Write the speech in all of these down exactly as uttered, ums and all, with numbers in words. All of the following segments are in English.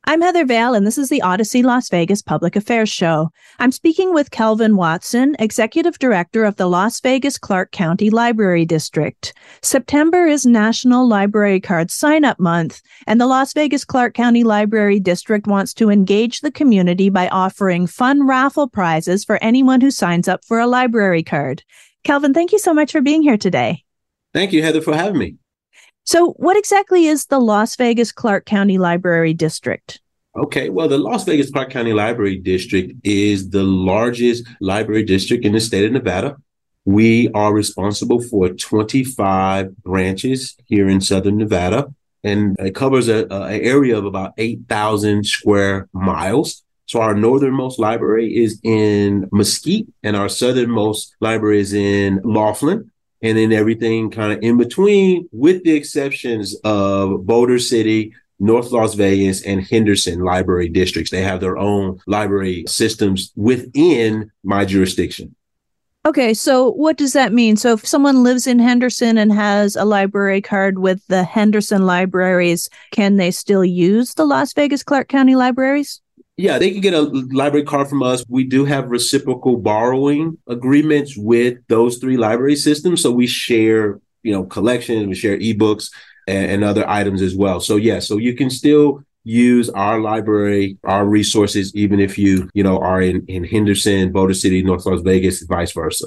I'm Heather Vale, and this is the Odyssey Las Vegas Public Affairs Show. I'm speaking with Kelvin Watson, Executive Director of the Las Vegas Clark County Library District. September is National Library Card Sign-Up Month, and the Las Vegas Clark County Library District wants to engage the community by offering fun raffle prizes for anyone who signs up for a library card. Kelvin, thank you so much for being here today. Thank you, Heather, for having me. So what exactly is the Las Vegas Clark County Library District? Okay, well, the Las Vegas Clark County Library District is the largest library district in the state of Nevada. We are responsible for twenty-five branches here in Southern Nevada, and it covers a, a area of about eight thousand square miles. So our northernmost library is in Mesquite, and our southernmost library is in Laughlin. And then everything kind of in between, with the exceptions of Boulder City, North Las Vegas, and Henderson library districts. They have their own library systems within my jurisdiction. Okay, so what does that mean? So if someone lives in Henderson and has a library card with the Henderson libraries, can they still use the Las Vegas Clark County libraries? Yeah, they can get a library card from us. We do have reciprocal borrowing agreements with those three library systems. So we share, you know, collections, we share ebooks and, and other items as well. So, yeah, so you can still use our library, our resources, even if you, you know, are in, in Henderson, Boulder City, North Las Vegas, vice versa.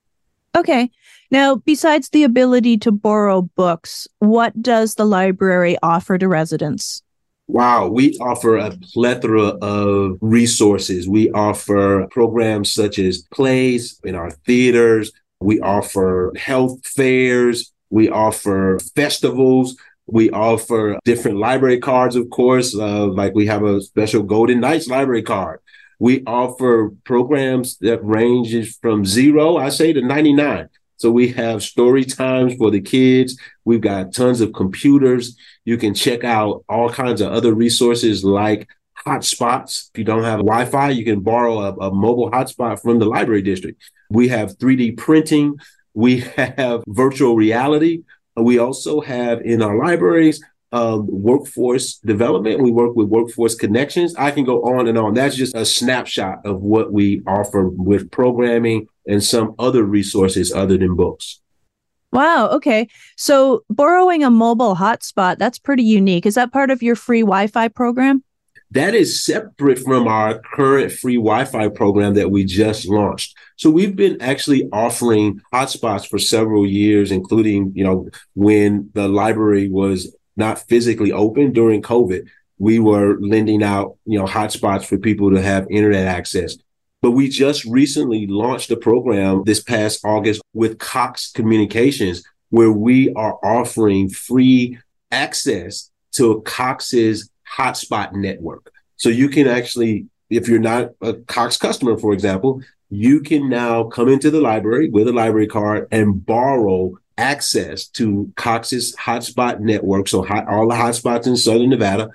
Okay. Now, besides the ability to borrow books, what does the library offer to residents? Wow, we offer a plethora of resources. We offer programs such as plays in our theaters. We offer health fairs. We offer festivals. We offer different library cards, of course, uh, like we have a special Golden Knights library card. We offer programs that ranges from zero, I say, to ninety-nine. So we have story times for the kids. We've got tons of computers. You can check out all kinds of other resources like hotspots. If you don't have Wi-Fi, you can borrow a, a mobile hotspot from the library district. We have three D printing. We have virtual reality. We also have in our libraries um, workforce development. We work with Workforce Connections. I can go on and on. That's just a snapshot of what we offer with programming and some other resources other than books. Wow. Okay. So borrowing a mobile hotspot, that's pretty unique. Is that part of your free Wi-Fi program? That is separate from our current free Wi-Fi program that we just launched. So we've been actually offering hotspots for several years, including, you know, when the library was not physically open during COVID, we were lending out, you know, hotspots for people to have internet access. But we just recently launched a program this past August with Cox Communications, where we are offering free access to Cox's hotspot network. So you can actually, if you're not a Cox customer, for example, you can now come into the library with a library card and borrow access to Cox's hotspot network. So hot, all the hotspots in Southern Nevada.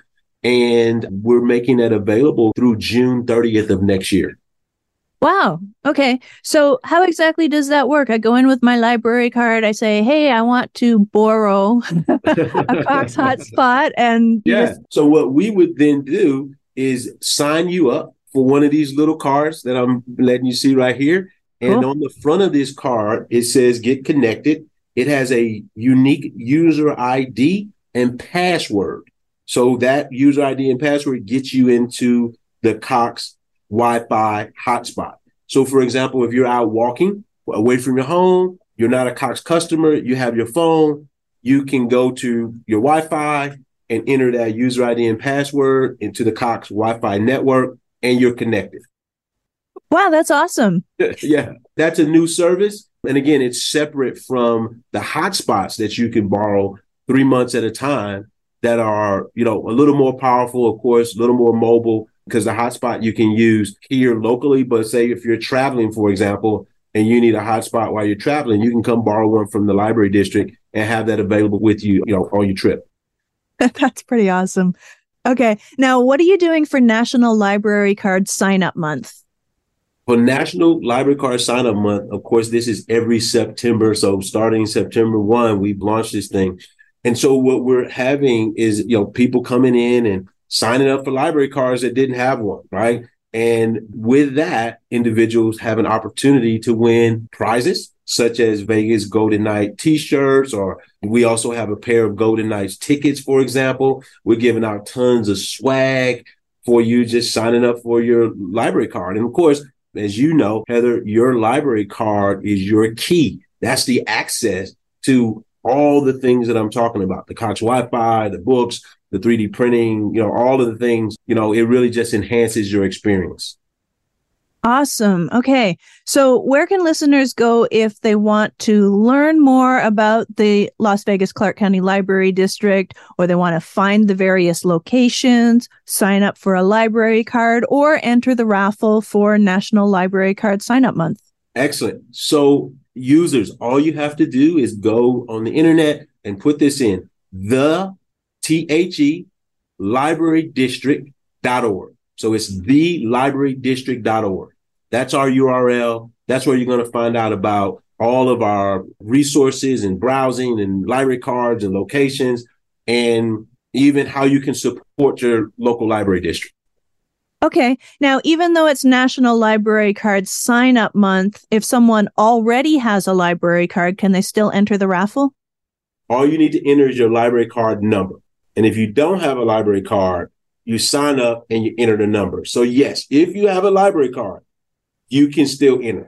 And we're making that available through June thirtieth of next year. Wow. Okay. So how exactly does that work? I go in with my library card. I say, hey, I want to borrow a Cox hotspot. And yeah. Just... So what we would then do is sign you up for one of these little cards that I'm letting you see right here. And cool. On the front of this card, it says get connected. It has a unique user I D and password. So that user I D and password gets you into the Cox Wi-Fi hotspot. So, for example, if you're out walking away from your home, you're not a Cox customer, you have your phone, you can go to your Wi-Fi and enter that user I D and password into the Cox Wi-Fi network, and you're connected. Wow, that's awesome. Yeah, that's a new service. And again, it's separate from the hotspots that you can borrow three months at a time that are, you know, a little more powerful, of course, a little more mobile, because the hotspot you can use here locally. But say if you're traveling, for example, and you need a hotspot while you're traveling, you can come borrow one from the library district and have that available with you, you know, on your trip. That's pretty awesome. Okay. Now, what are you doing for National Library Card Sign-Up Month? For National Library Card Sign-Up Month, of course, this is every September. So starting September first, we've launched this thing. And so what we're having is, you know, people coming in and signing up for library cards that didn't have one, right? And with that, individuals have an opportunity to win prizes such as Vegas Golden Knight t-shirts, or we also have a pair of Golden Knights tickets, for example. We're giving out tons of swag for you just signing up for your library card. And of course, as you know, Heather, your library card is your key. That's the access to all the things that I'm talking about, the Cox Wi-Fi, the books, the three D printing, you know, all of the things, you know, it really just enhances your experience. Awesome. Okay. So where can listeners go if they want to learn more about the Las Vegas Clark County Library District, or they want to find the various locations, sign up for a library card, or enter the raffle for National Library Card Sign-Up Month? Excellent. So users, all you have to do is go on the internet and put this in, the T H E library district dot org. So it's the library district dot org. That's our U R L. That's where you're going to find out about all of our resources and browsing and library cards and locations, and even how you can support your local library district. Okay. Now, even though it's National Library Card Sign-Up Month, if someone already has a library card, can they still enter the raffle? All you need to enter is your library card number. And if you don't have a library card, you sign up and you enter the number. So yes, if you have a library card, you can still enter.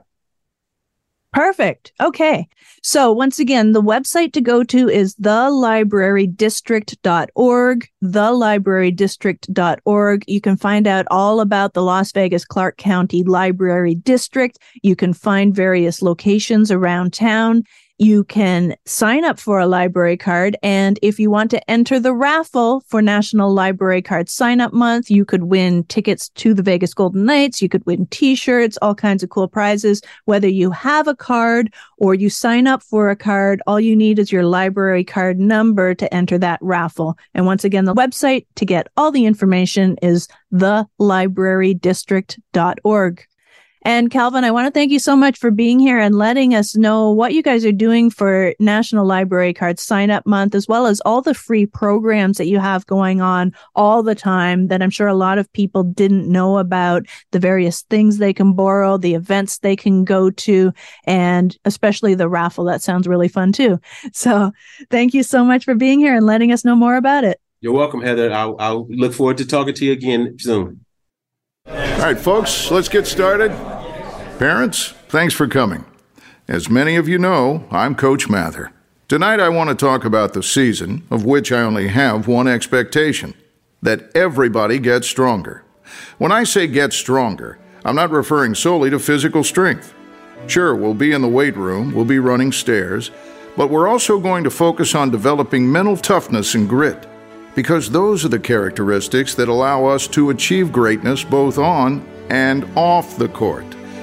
Perfect. Okay. So once again, the website to go to is the library district dot org, the library district dot org. You can find out all about the Las Vegas Clark County Library District. You can find various locations around town. You can sign up for a library card. And if you want to enter the raffle for National Library Card Sign-Up Month, you could win tickets to the Vegas Golden Knights. You could win t-shirts, all kinds of cool prizes. Whether you have a card or you sign up for a card, all you need is your library card number to enter that raffle. And once again, the website to get all the information is the library district dot org. And Calvin, I want to thank you so much for being here and letting us know what you guys are doing for National Library Card Sign-Up Month, as well as all the free programs that you have going on all the time that I'm sure a lot of people didn't know about, the various things they can borrow, the events they can go to, and especially the raffle. That sounds really fun too. So thank you so much for being here and letting us know more about it. You're welcome, Heather. I'll, I'll look forward to talking to you again soon. All right, folks, let's get started. Parents, thanks for coming. As many of you know, I'm Coach Mather. Tonight I want to talk about the season, of which I only have one expectation, that everybody gets stronger. When I say get stronger, I'm not referring solely to physical strength. Sure, we'll be in the weight room, we'll be running stairs, but we're also going to focus on developing mental toughness and grit, because those are the characteristics that allow us to achieve greatness both on and off the court.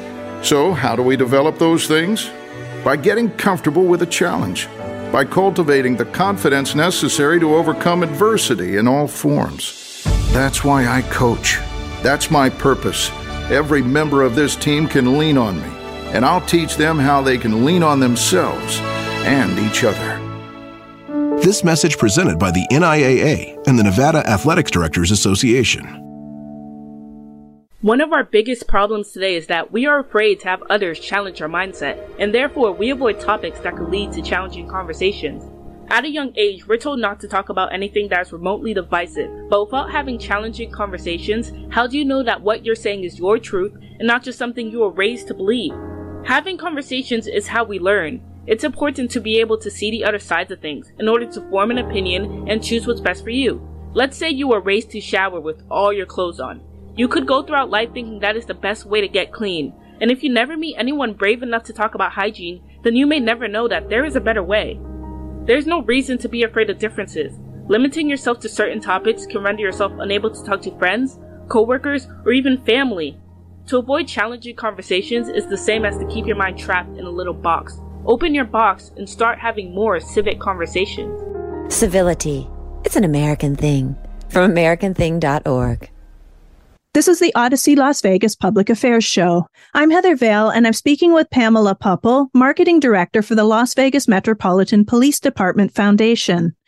So, how do we develop those things? By getting comfortable with a challenge, by cultivating the confidence necessary to overcome adversity in all forms. That's why I coach. That's my purpose. Every member of this team can lean on me, and I'll teach them how they can lean on themselves and each other. This message presented by the N I A A and the Nevada Athletics Directors Association. One of our biggest problems today is that we are afraid to have others challenge our mindset, and therefore we avoid topics that could lead to challenging conversations. At a young age, we're told not to talk about anything that is remotely divisive, but without having challenging conversations, how do you know that what you're saying is your truth and not just something you were raised to believe? Having conversations is how we learn. It's important to be able to see the other sides of things in order to form an opinion and choose what's best for you. Let's say you were raised to shower with all your clothes on. You could go throughout life thinking that is the best way to get clean, and if you never meet anyone brave enough to talk about hygiene, then you may never know that there is a better way. There's no reason to be afraid of differences. Limiting yourself to certain topics can render yourself unable to talk to friends, coworkers, or even family. To avoid challenging conversations is the same as to keep your mind trapped in a little box. Open your box and start having more civic conversations. Civility. It's an American thing. From American Thing dot org. This is the Odyssey Las Vegas Public Affairs Show. I'm Heather Vale, and I'm speaking with Pamela Pupple, Marketing Director for the Las Vegas Metropolitan Police Department Foundation.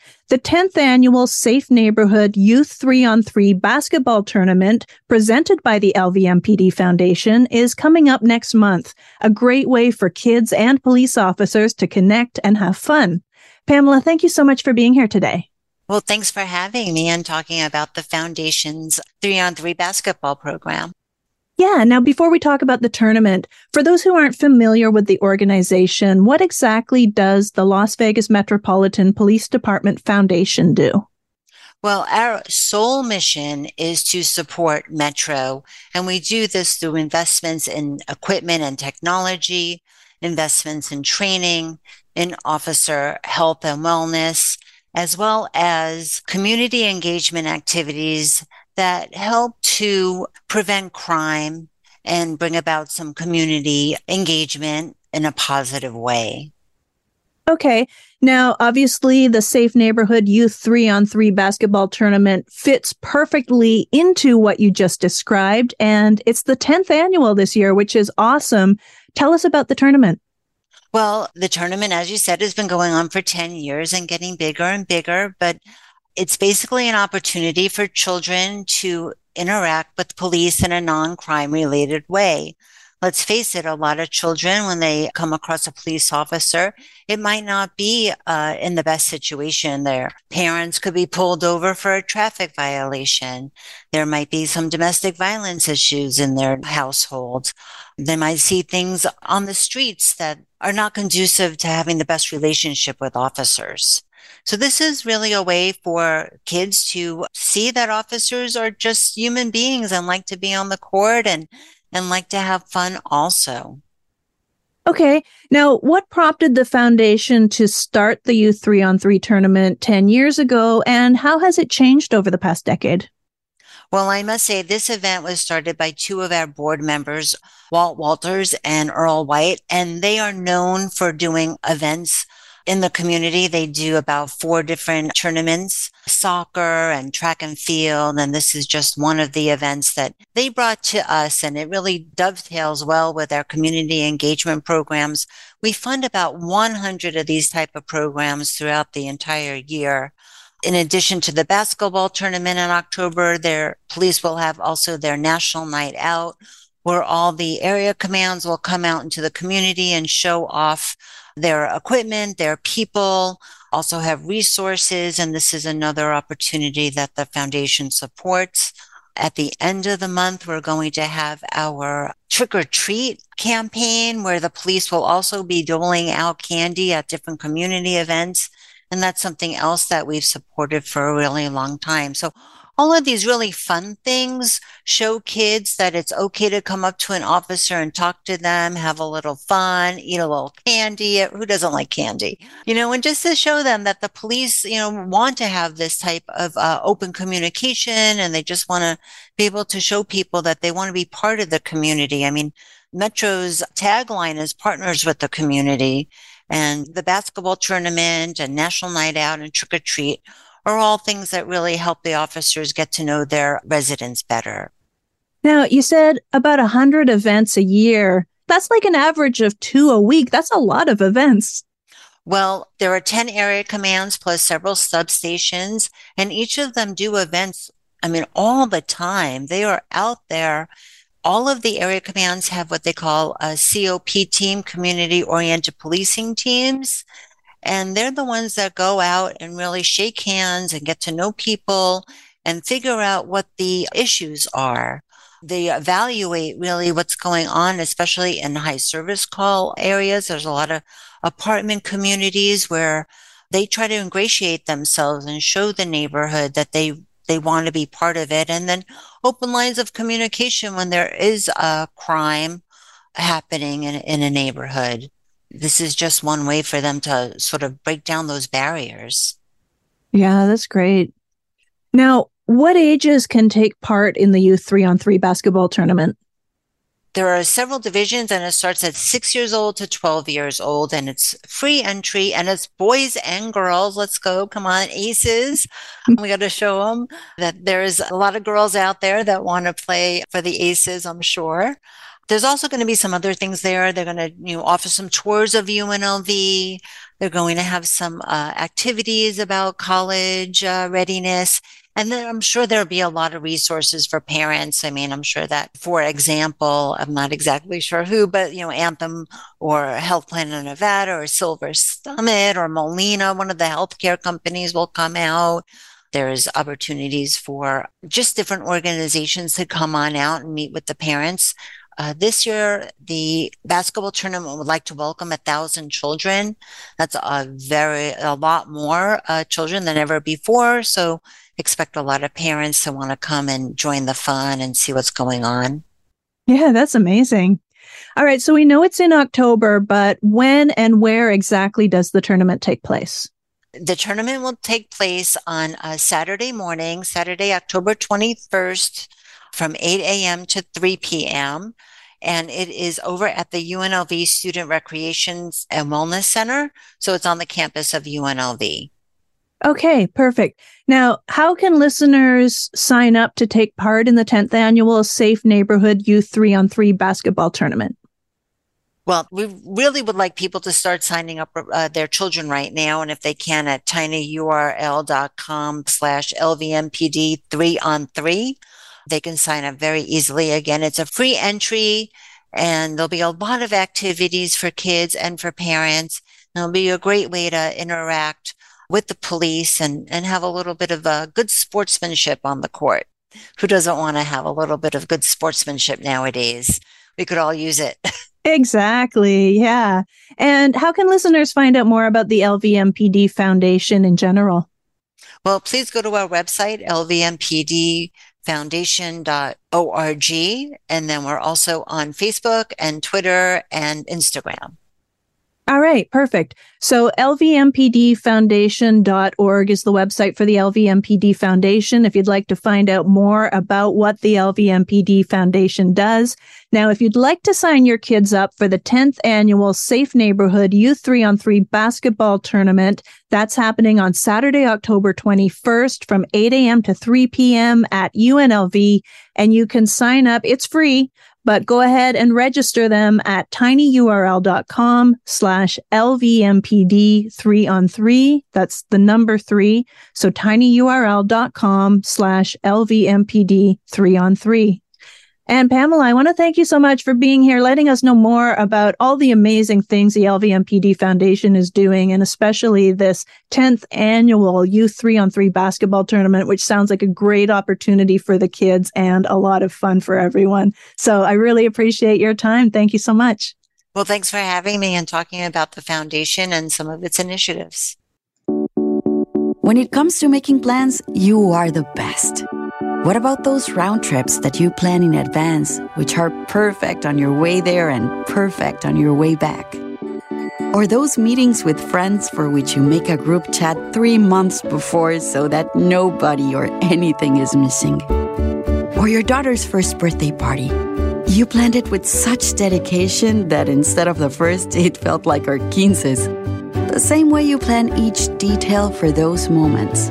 The tenth annual Safe Neighborhood Youth three on three basketball tournament presented by the L V M P D Foundation is coming up next month, a great way for kids and police officers to connect and have fun. Pamela, thank you so much for being here today. Well, thanks for having me and talking about the Foundation's three on three basketball program. Yeah, now before we talk about the tournament, for those who aren't familiar with the organization, what exactly does the Las Vegas Metropolitan Police Department Foundation do? Well, our sole mission is to support Metro, and we do this through investments in equipment and technology, investments in training, in officer health and wellness, as well as community engagement activities that help to prevent crime and bring about some community engagement in a positive way. Okay. Now, obviously, the Safe Neighborhood Youth three on three basketball tournament fits perfectly into what you just described, and it's the tenth annual this year, which is awesome. Tell us about the tournament. Well, the tournament, as you said, has been going on for ten years and getting bigger and bigger, but it's basically an opportunity for children to interact with police in a non-crime related way. Let's face it, a lot of children, when they come across a police officer, it might not be uh, in the best situation. Their parents could be pulled over for a traffic violation. There might be some domestic violence issues in their household. They might see things on the streets that are not conducive to having the best relationship with officers. So this is really a way for kids to see that officers are just human beings and like to be on the court and, and like to have fun also. Okay. Now, what prompted the foundation to start the Youth three on three tournament ten years ago, and how has it changed over the past decade? Well, I must say this event was started by two of our board members, Walt Walters and Earl White, and they are known for doing events in the community. They do about four different tournaments, soccer and track and field. And this is just one of the events that they brought to us. And it really dovetails well with our community engagement programs. We fund about one hundred of these type of programs throughout the entire year. In addition to the basketball tournament in October, their police will have also their national night out, where all the area commands will come out into the community and show off their equipment, their people, also have resources. And this is another opportunity that the foundation supports. At the end of the month, we're going to have our trick or treat campaign where the police will also be doling out candy at different community events. And that's something else that we've supported for a really long time. So all of these really fun things show kids that it's okay to come up to an officer and talk to them, have a little fun, eat a little candy. Who doesn't like candy? You know, and just to show them that the police, you know, want to have this type of uh, open communication, and they just want to be able to show people that they want to be part of the community. I mean, Metro's tagline is partners with the community, and the basketball tournament and National Night Out and Trick or Treat are all things that really help the officers get to know their residents better. Now, you said about one hundred events a year. That's like an average of two a week. That's a lot of events. Well, there are ten area commands plus several substations, and each of them do events, I mean, all the time. They are out there. All of the area commands have what they call a C O P team, community-oriented policing teams. And they're the ones that go out and really shake hands and get to know people and figure out what the issues are. They evaluate really what's going on, especially in high service call areas. There's a lot of apartment communities where they try to ingratiate themselves and show the neighborhood that they, they want to be part of it. And then open lines of communication when there is a crime happening in, in a neighborhood. This is just one way for them to sort of break down those barriers. Yeah, that's great. Now, what ages can take part in the Youth three on three basketball tournament? There are several divisions, and it starts at six years old to twelve years old, and it's free entry, and it's boys and girls. Let's go. Come on, aces. We got to show them that there's a lot of girls out there that want to play for the aces, I'm sure. There's also going to be some other things there. They're going to, you know, offer some tours of U N L V. They're going to have some uh, activities about college uh, readiness. And then I'm sure there'll be a lot of resources for parents. I mean, I'm sure that, for example, I'm not exactly sure who, but, you know, Anthem or Health Plan of Nevada or Silver Summit or Molina, one of the healthcare companies, will come out. There's opportunities for just different organizations to come on out and meet with the parents. Uh, this year, the basketball tournament would like to welcome a thousand children. That's a very, a lot more uh, children than ever before. So expect a lot of parents to want to come and join the fun and see what's going on. Yeah, that's amazing. All right. So we know it's in October, but when and where exactly does the tournament take place? The tournament will take place on a Saturday morning, Saturday, October twenty-first, from eight a.m. to three p.m. And it is over at the U N L V Student Recreation and Wellness Center. So it's on the campus of U N L V. Okay, perfect. Now, how can listeners sign up to take part in the tenth Annual Safe Neighborhood Youth three on three Basketball Tournament? Well, we really would like people to start signing up uh, their children right now. And if they can, at tinyurl.com slash LVMPD three on three. They can sign up very easily. Again, it's a free entry, and there'll be a lot of activities for kids and for parents. And it'll be a great way to interact with the police and, and have a little bit of a good sportsmanship on the court. Who doesn't want to have a little bit of good sportsmanship nowadays? We could all use it. Exactly. Yeah. And how can listeners find out more about the L V M P D Foundation in general? Well, please go to our website, L V M P D foundation dot org. And then we're also on Facebook and Twitter and Instagram. All right, perfect. So L V M P D foundation dot org is the website for the L V M P D Foundation if you'd like to find out more about what the L V M P D Foundation does. Now, if you'd like to sign your kids up for the tenth Annual Safe Neighborhood Youth three on three Basketball Tournament, that's happening on Saturday, October twenty-first from eight a.m. to three p.m. at U N L V, and you can sign up. It's free. But go ahead and register them at tinyurl.com slash LVMPD three on three. That's the number three. So tinyurl.com slash LVMPD three on three. And Pamela, I want to thank you so much for being here, letting us know more about all the amazing things the L V M P D Foundation is doing, and especially this tenth Annual Youth three on three Basketball Tournament, which sounds like a great opportunity for the kids and a lot of fun for everyone. So I really appreciate your time. Thank you so much. Well, thanks for having me and talking about the foundation and some of its initiatives. When it comes to making plans, you are the best. What about those round trips that you plan in advance, which are perfect on your way there and perfect on your way back? Or those meetings with friends for which you make a group chat three months before so that nobody or anything is missing? Or your daughter's first birthday party. You planned it with such dedication that instead of the first, it felt like our quinces. The same way you plan each detail for those moments.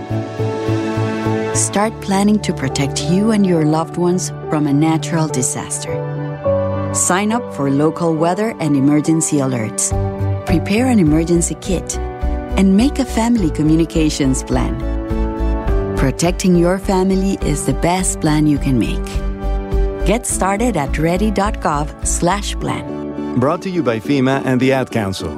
Start planning to protect you and your loved ones from a natural disaster. Sign up for local weather and emergency alerts. Prepare an emergency kit. And make a family communications plan. Protecting your family is the best plan you can make. Get started at ready.gov slash plan. Brought to you by FEMA and the Ad Council.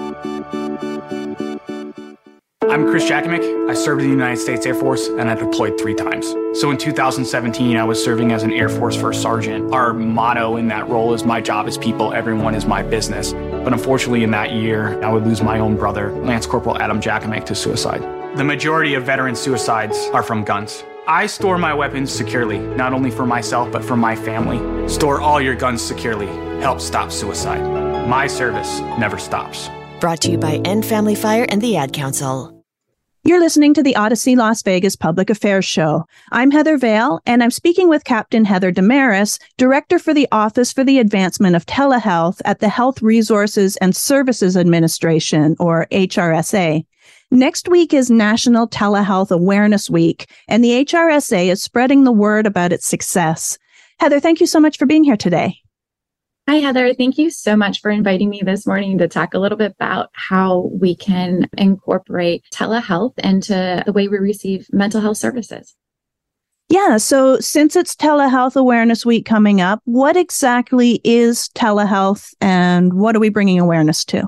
I'm Chris Jakomick. I served in the United States Air Force and I deployed three times. So in two thousand seventeen, I was serving as an Air Force First Sergeant. Our motto in that role is my job is people, everyone is my business. But unfortunately in that year, I would lose my own brother, Lance Corporal Adam Jakomick, to suicide. The majority of veteran suicides are from guns. I store my weapons securely, not only for myself, but for my family. Store all your guns securely. Help stop suicide. My service never stops. Brought to you by End Family Fire and the Ad Council. You're listening to the Odyssey Las Vegas Public Affairs Show. I'm Heather Vale, and I'm speaking with Captain Heather Damaris, Director for the Office for the Advancement of Telehealth at the Health Resources and Services Administration, or H R S A. Next week is National Telehealth Awareness Week, and the H R S A is spreading the word about its success. Heather, thank you so much for being here today. Hi, Heather. Thank you so much for inviting me this morning to talk a little bit about how we can incorporate telehealth into the way we receive mental health services. Yeah, so since it's Telehealth Awareness Week coming up, what exactly is telehealth and what are we bringing awareness to?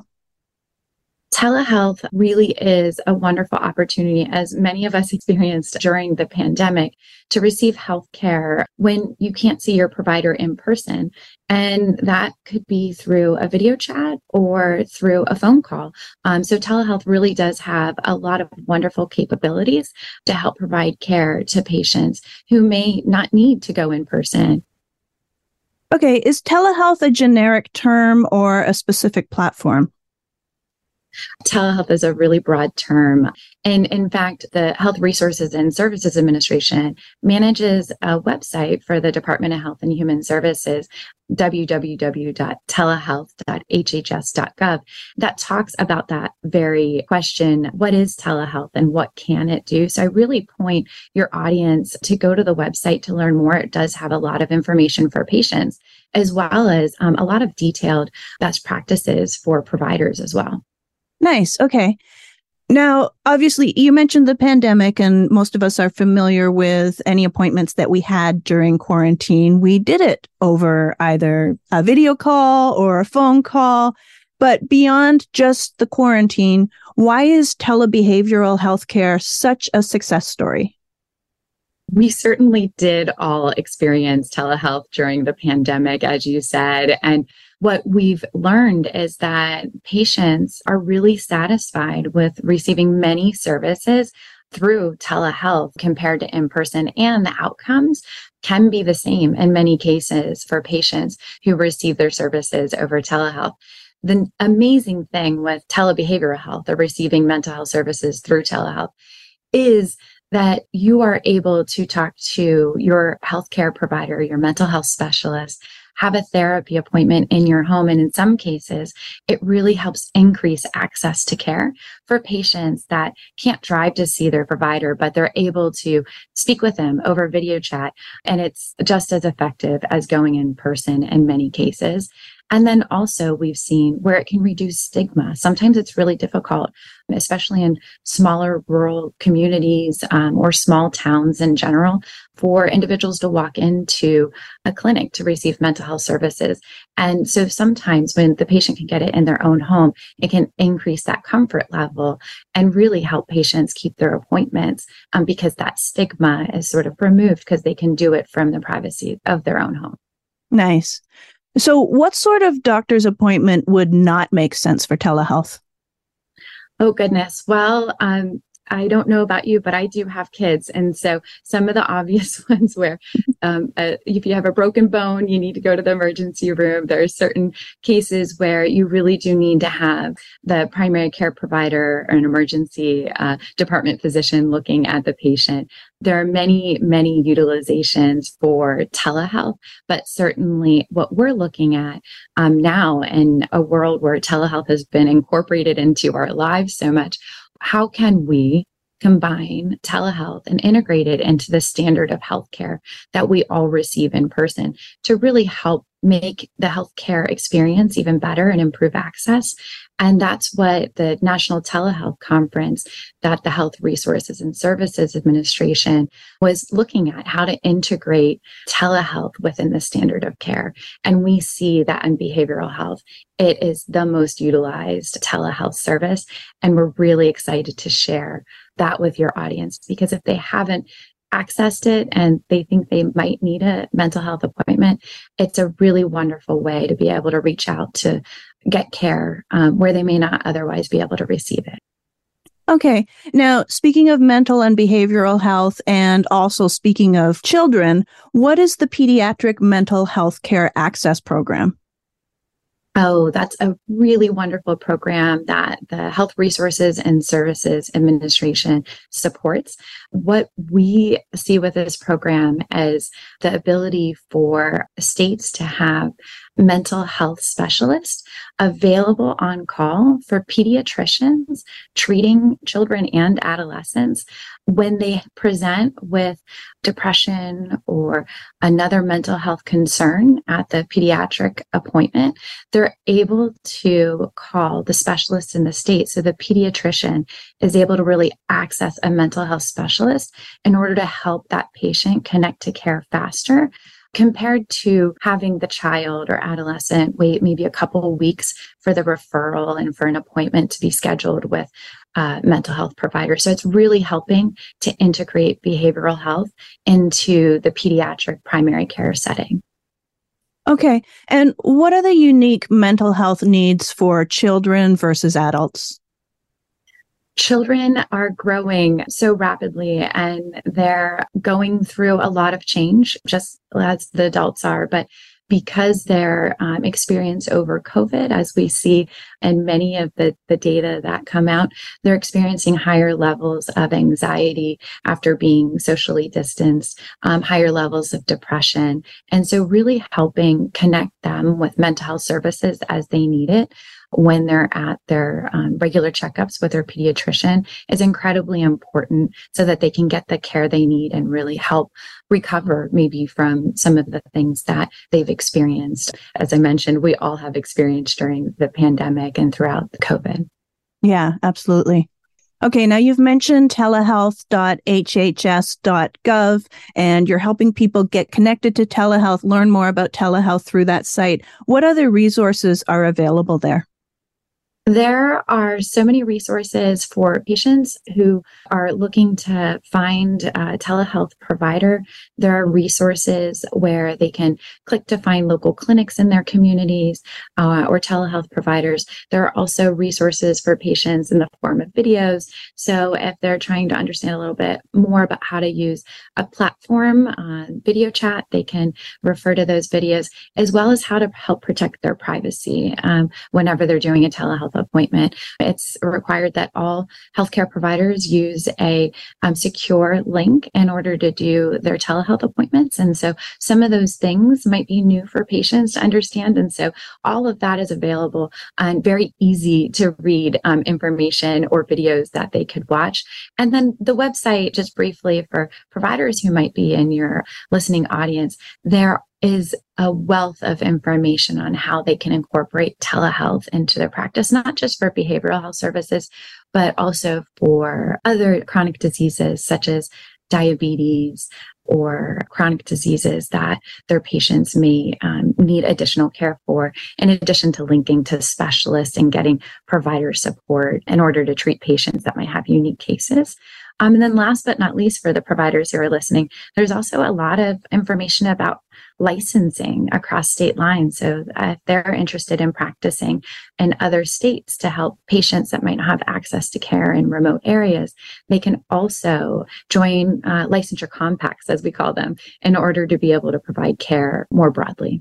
Telehealth really is a wonderful opportunity, as many of us experienced during the pandemic, to receive health care when you can't see your provider in person. And that could be through a video chat or through a phone call. Um, so telehealth really does have a lot of wonderful capabilities to help provide care to patients who may not need to go in person. Okay, is telehealth a generic term or a specific platform? Telehealth is a really broad term. And in fact, the Health Resources and Services Administration manages a website for the Department of Health and Human Services, w w w dot telehealth dot h h s dot gov, that talks about that very question, what is telehealth and what can it do? So I really point your audience to go to the website to learn more. It does have a lot of information for patients, as well as um, a lot of detailed best practices for providers as well. Nice. Okay. Now, obviously, you mentioned the pandemic, and most of us are familiar with any appointments that we had during quarantine. We did it over either a video call or a phone call. But beyond just the quarantine, why is telebehavioral healthcare such a success story? We certainly did all experience telehealth during the pandemic, as you said. And what we've learned is that patients are really satisfied with receiving many services through telehealth compared to in-person, and the outcomes can be the same in many cases for patients who receive their services over telehealth. The amazing thing with telebehavioral health, or receiving mental health services through telehealth, is that you are able to talk to your healthcare provider, your mental health specialist, have a therapy appointment in your home. And in some cases, it really helps increase access to care for patients that can't drive to see their provider, but they're able to speak with them over video chat. And it's just as effective as going in person in many cases. And then also we've seen where it can reduce stigma. Sometimes it's really difficult, especially in smaller rural communities um, or small towns in general, for individuals to walk into a clinic to receive mental health services. And so sometimes when the patient can get it in their own home, it can increase that comfort level and really help patients keep their appointments um, because that stigma is sort of removed because they can do it from the privacy of their own home. Nice. So what sort of doctor's appointment would not make sense for telehealth? Oh, goodness. Well, um, I don't know about you, but I do have kids. And so some of the obvious ones where um, uh, if you have a broken bone, you need to go to the emergency room. There are certain cases where you really do need to have the primary care provider or an emergency uh, department physician looking at the patient. There are many, many utilizations for telehealth, but certainly what we're looking at um, now in a world where telehealth has been incorporated into our lives so much, how can we combine telehealth and integrate it into the standard of healthcare that we all receive in person to really help make the healthcare experience even better and improve access? And that's what the National Telehealth Conference that the Health Resources and Services Administration was looking at, how to integrate telehealth within the standard of care. And we see that in behavioral health, it is the most utilized telehealth service. And we're really excited to share that with your audience, because if they haven't accessed it and they think they might need a mental health appointment, it's a really wonderful way to be able to reach out to get care um, where they may not otherwise be able to receive it. Okay. Now, speaking of mental and behavioral health, and also speaking of children, what is the Pediatric Mental Health Care Access Program? Oh, that's a really wonderful program that the Health Resources and Services Administration supports. What we see with this program is the ability for states to have mental health specialist available on call for pediatricians treating children and adolescents when they present with depression or another mental health concern at the pediatric appointment. They're able to call the specialist in the state. So the pediatrician is able to really access a mental health specialist in order to help that patient connect to care faster, compared to having the child or adolescent wait maybe a couple of weeks for the referral and for an appointment to be scheduled with a mental health provider. So it's really helping to integrate behavioral health into the pediatric primary care setting. Okay. And what are the unique mental health needs for children versus adults? Children are growing so rapidly and they're going through a lot of change, just as the adults are. But because their um, experience over COVID, as we see in many of the, the data that come out, they're experiencing higher levels of anxiety after being socially distanced, um, higher levels of depression. And so really helping connect them with mental health services as they need it when they're at their um, regular checkups with their pediatrician is incredibly important so that they can get the care they need and really help recover maybe from some of the things that they've experienced. As I mentioned, we all have experienced during the pandemic and throughout the COVID. Yeah, absolutely. Okay, now you've mentioned telehealth dot h h s dot gov, and you're helping people get connected to telehealth, learn more about telehealth through that site. What other resources are available there? There are so many resources for patients who are looking to find a telehealth provider. There are resources where they can click to find local clinics in their communities uh, or telehealth providers. There are also resources for patients in the form of videos. So if they're trying to understand a little bit more about how to use a platform, uh, video chat, they can refer to those videos, as well as how to help protect their privacy um, whenever they're doing a telehealth appointment. It's required that all healthcare providers use a um, secure link in order to do their telehealth appointments. And so some of those things might be new for patients to understand. And so all of that is available and very easy to read um, information or videos that they could watch. And then the website, just briefly for providers who might be in your listening audience, there is a wealth of information on how they can incorporate telehealth into their practice, not just for behavioral health services, but also for other chronic diseases such as diabetes or chronic diseases that their patients may um, need additional care for, in addition to linking to specialists and getting provider support in order to treat patients that might have unique cases. Um, and then last but not least, for the providers who are listening, there's also a lot of information about licensing across state lines. So if they're interested in practicing in other states to help patients that might not have access to care in remote areas, they can also join uh, licensure compacts, as we call them, in order to be able to provide care more broadly.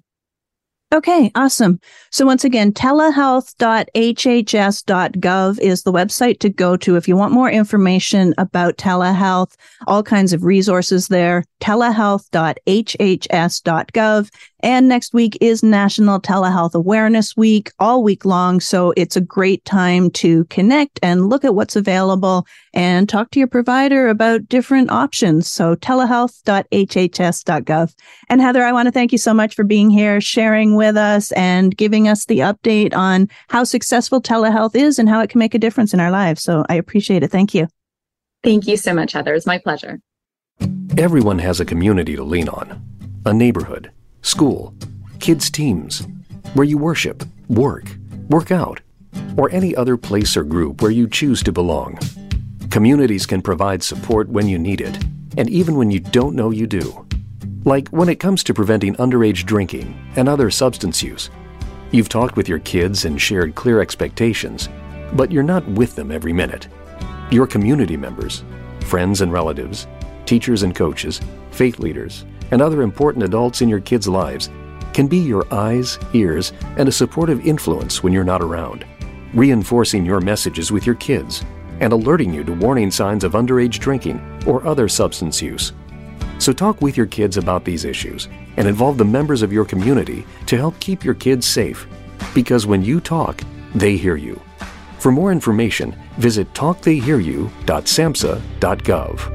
Okay, awesome. So once again, telehealth dot h h s dot gov is the website to go to if you want more information about telehealth, all kinds of resources there, telehealth dot h h s dot gov. And next week is National Telehealth Awareness Week, all week long. So it's a great time to connect and look at what's available and talk to your provider about different options. So telehealth dot h h s dot gov. And Heather, I want to thank you so much for being here, sharing with us and giving us the update on how successful telehealth is and how it can make a difference in our lives. So I appreciate it. Thank you. Thank you so much, Heather. It's my pleasure. Everyone has a community to lean on, a neighborhood, school, kids' teams, where you worship, work, work out, or any other place or group where you choose to belong. Communities can provide support when you need it, and even when you don't know you do. Like when it comes to preventing underage drinking and other substance use. You've talked with your kids and shared clear expectations, but you're not with them every minute. Your community members, friends and relatives, teachers and coaches, faith leaders, and other important adults in your kids' lives can be your eyes, ears, and a supportive influence when you're not around, reinforcing your messages with your kids and alerting you to warning signs of underage drinking or other substance use. So talk with your kids about these issues and involve the members of your community to help keep your kids safe. Because when you talk, they hear you. For more information, visit talk they hear you dot samhsa dot gov.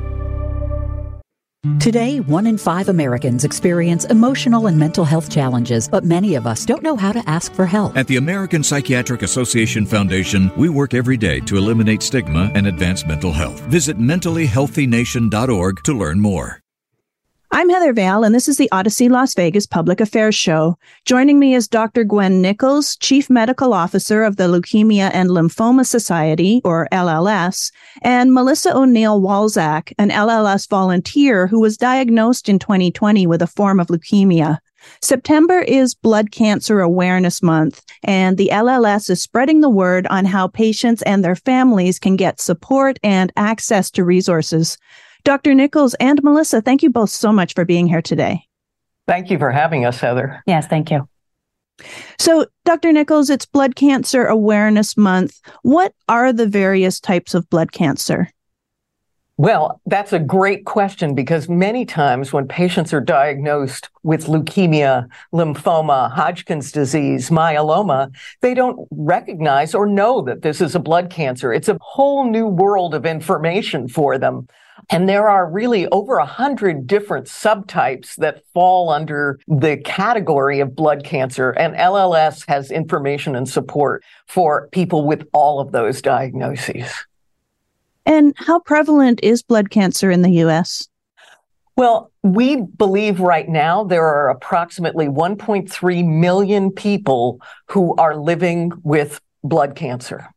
Today, one in five Americans experience emotional and mental health challenges, but many of us don't know how to ask for help. At the American Psychiatric Association Foundation, we work every day to eliminate stigma and advance mental health. Visit mentally healthy nation dot org to learn more. I'm Heather Vale, and this is the Odyssey Las Vegas Public Affairs Show. Joining me is Doctor Gwen Nichols, Chief Medical Officer of the Leukemia and Lymphoma Society, or L L S, and Melissa O'Neill Walzak, an L L S volunteer who was diagnosed in twenty twenty with a form of leukemia. September is Blood Cancer Awareness Month, and the L L S is spreading the word on how patients and their families can get support and access to resources. Doctor Nichols and Melissa, thank you both so much for being here today. Thank you for having us, Heather. Yes, thank you. So, Doctor Nichols, it's Blood Cancer Awareness Month. What are the various types of blood cancer? Well, that's a great question, because many times when patients are diagnosed with leukemia, lymphoma, Hodgkin's disease, myeloma, they don't recognize or know that this is a blood cancer. It's a whole new world of information for them. And there are really over a hundred different subtypes that fall under the category of blood cancer. And L L S has information and support for people with all of those diagnoses. And how prevalent is blood cancer in the U S? Well, we believe right now there are approximately one point three million people who are living with blood cancer.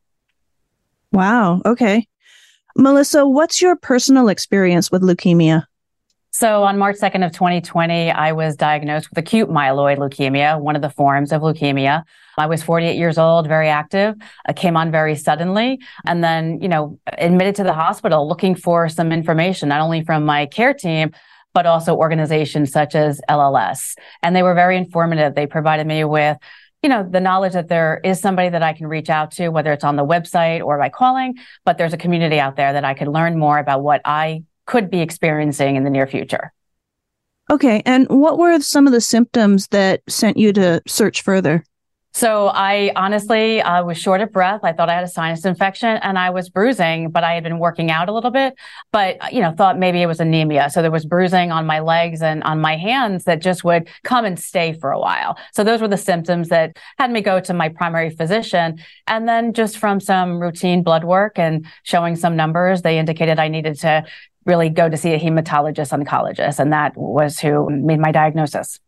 Wow. Okay. Melissa, what's your personal experience with leukemia? So on March second of twenty twenty, I was diagnosed with acute myeloid leukemia, one of the forms of leukemia. I was forty-eight years old, very active. I came on very suddenly, and then, you know, admitted to the hospital looking for some information, not only from my care team, but also organizations such as L L S. And they were very informative. They provided me with, you know, the knowledge that there is somebody that I can reach out to, whether it's on the website or by calling, but there's a community out there that I could learn more about what I could be experiencing in the near future. Okay. And what were some of the symptoms that sent you to search further? So I honestly uh, was short of breath. I thought I had a sinus infection and I was bruising, but I had been working out a little bit, but, you know, thought maybe it was anemia. So there was bruising on my legs and on my hands that just would come and stay for a while. So those were the symptoms that had me go to my primary physician. And then just from some routine blood work and showing some numbers, they indicated I needed to really go to see a hematologist oncologist. And that was who made my diagnosis.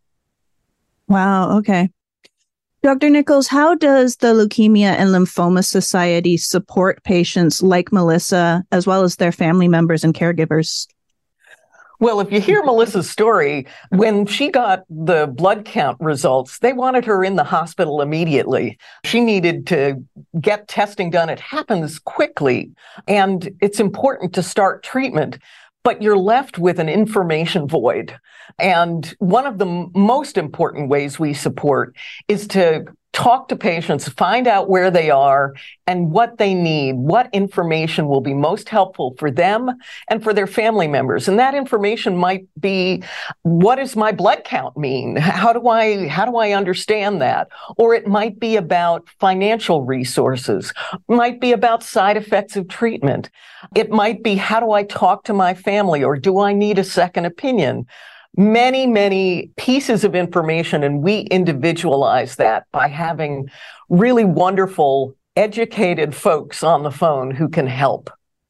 Wow. Okay. Doctor Nichols, how does the Leukemia and Lymphoma Society support patients like Melissa, as well as their family members and caregivers? Well, if you hear Melissa's story, when she got the blood count results, they wanted her in the hospital immediately. She needed to get testing done. It happens quickly, and it's important to start treatment. But you're left with an information void. And one of the m- most important ways we support is to talk to patients, find out where they are and what they need, what information will be most helpful for them and for their family members. And that information might be, what does my blood count mean? How do I, how do I understand that? Or it might be about financial resources, it might be about side effects of treatment. It might be, how do I talk to my family, or do I need a second opinion? Many, many pieces of information, and we individualize that by having really wonderful, educated folks on the phone who can help.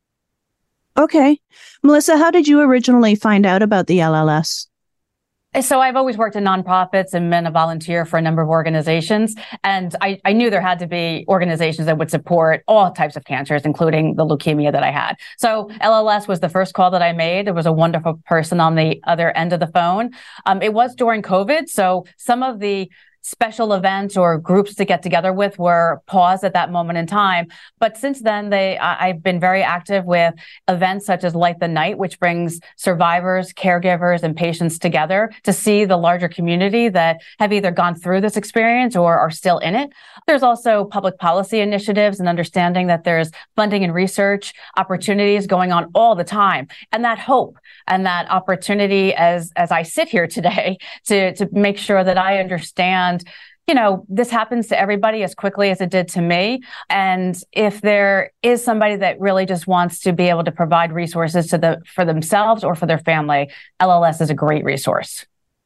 Okay. Melissa, how did you originally find out about the L L S? So I've always worked in nonprofits and been a volunteer for a number of organizations. And I, I knew there had to be organizations that would support all types of cancers, including the leukemia that I had. So L L S was the first call that I made. There was a wonderful person on the other end of the phone. Um, it was during COVID. So some of the special events or groups to get together with were paused at that moment in time. But since then, they I, I've been very active with events such as Light the Night, which brings survivors, caregivers, and patients together to see the larger community that have either gone through this experience or are still in it. There's also public policy initiatives and understanding that there's funding and research opportunities going on all the time. And that hope and that opportunity as, as I sit here today to, to make sure that I understand, you know, this happens to everybody as quickly as it did to me. And if there is somebody that really just wants to be able to provide resources to the, for themselves or for their family, L L S is a great resource.